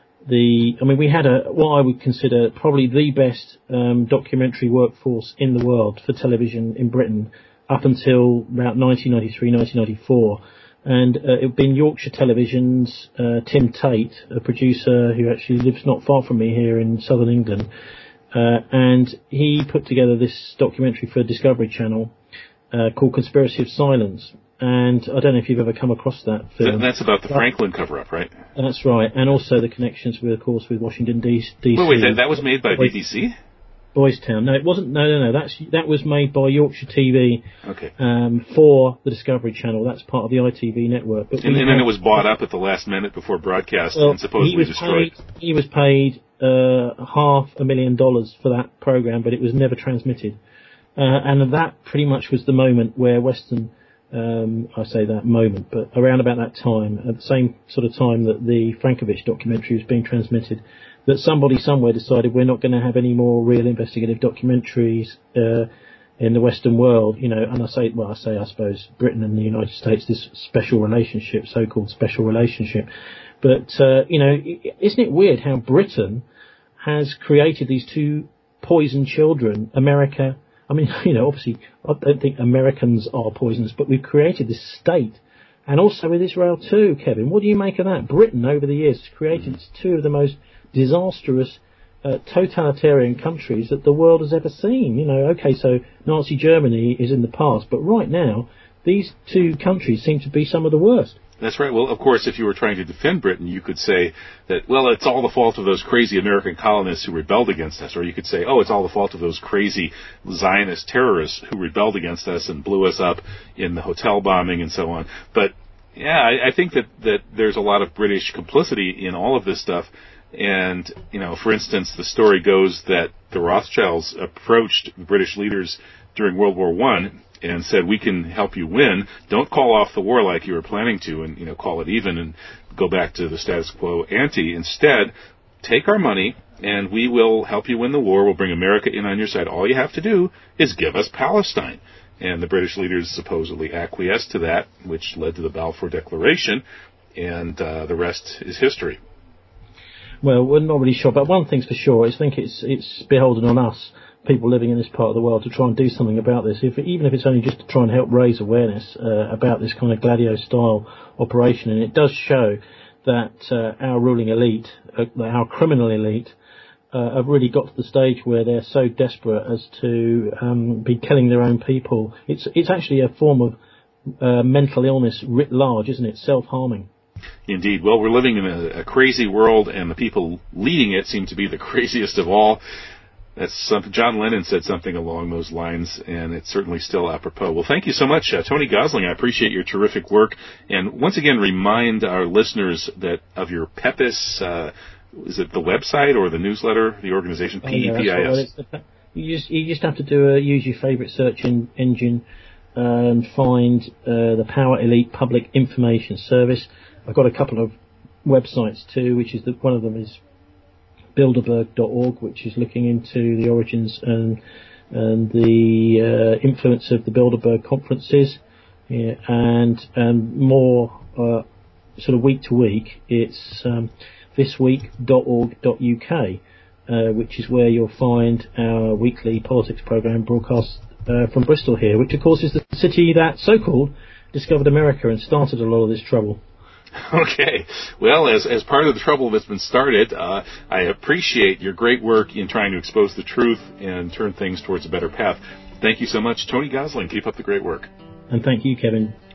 the, I mean, we had a, what I would consider probably the best um, documentary workforce in the world for television in Britain, up until about nineteen ninety-three, nineteen ninety-four. And uh, it had been Yorkshire Television's uh, Tim Tate, a producer who actually lives not far from me here in southern England. Uh, and he put together this documentary for Discovery Channel uh, called Conspiracy of Silence. And I don't know if you've ever come across that film. That's about the Franklin cover-up, right? That's right. And also the connections, with, of course, with Washington, D C. Wait, wait, that, that was made by B B C? Boys Town. No, it wasn't. No, no, no. That's that was made by Yorkshire T V. Okay. Um, for the Discovery Channel. That's part of the I T V network. But and, and then it was bought up at the last minute before broadcast well, and supposedly he was destroyed. Paid, he was paid uh, half a million dollars for that program, but it was never transmitted. Uh, and that pretty much was the moment where Western. Um, I say that moment, but around about that time, at the same sort of time that the Frankovich documentary was being transmitted, that somebody somewhere decided we're not going to have any more real investigative documentaries uh, in the Western world, you know, and I say, well, I say, I suppose, Britain and the United States, this special relationship, so-called special relationship. But, uh, you know, isn't it weird how Britain has created these two poison children, America. I mean, you know, obviously, I don't think Americans are poisonous, but we've created this state. And also with Israel too, Kevin. What do you make of that? Britain, over the years, has created two of the most disastrous uh, totalitarian countries that the world has ever seen. You know, okay, so Nazi Germany is in the past, but right now, these two countries seem to be some of the worst. That's right. Well, of course, if you were trying to defend Britain, you could say that, well, it's all the fault of those crazy American colonists who rebelled against us. Or you could say, oh, it's all the fault of those crazy Zionist terrorists who rebelled against us and blew us up in the hotel bombing and so on. But, yeah, I, I think that, that there's a lot of British complicity in all of this stuff. And, you know, for instance, the story goes that the Rothschilds approached British leaders during World War One and said, we can help you win. Don't call off the war like you were planning to and, you know, call it even and go back to the status quo ante. Instead, take our money and we will help you win the war. We'll bring America in on your side. All you have to do is give us Palestine. And the British leaders supposedly acquiesced to that, which led to the Balfour Declaration, and uh, the rest is history. Well, we're not really sure, but one thing's for sure, I think it's it's beholden on us, people living in this part of the world, to try and do something about this, if, even if it's only just to try and help raise awareness uh, about this kind of Gladio-style operation. And it does show that uh, our ruling elite, uh, our criminal elite, uh, have really got to the stage where they're so desperate as to um, be killing their own people. It's it's actually a form of uh, mental illness writ large, isn't it? Self-harming. Indeed. Well, we're living in a, a crazy world, and the people leading it seem to be the craziest of all. That's something, John Lennon said something along those lines, and it's certainly still apropos. Well, thank you so much, uh, Tony Gosling. I appreciate your terrific work. And once again, remind our listeners that of your PEPIS, uh, is it the website or the newsletter, the organization, P E P I S? Oh, yeah, you just you just have to do a, use your favourite search in, engine and find uh, the Power Elite Public Information Service. I've got a couple of websites too, which is the, one of them is Bilderberg dot org, which is looking into the origins and and the uh, influence of the Bilderberg conferences, yeah, and and more uh, sort of week to week. It's um, this week dot org dot U K, uh, which is where you'll find our weekly politics program broadcast uh, from Bristol here, which of course is the city that so-called discovered America and started a lot of this trouble. Okay. Well, as as part of the trouble that's been started, uh, I appreciate your great work in trying to expose the truth and turn things towards a better path. Thank you so much, Tony Gosling. Keep up the great work. And thank you, Kevin.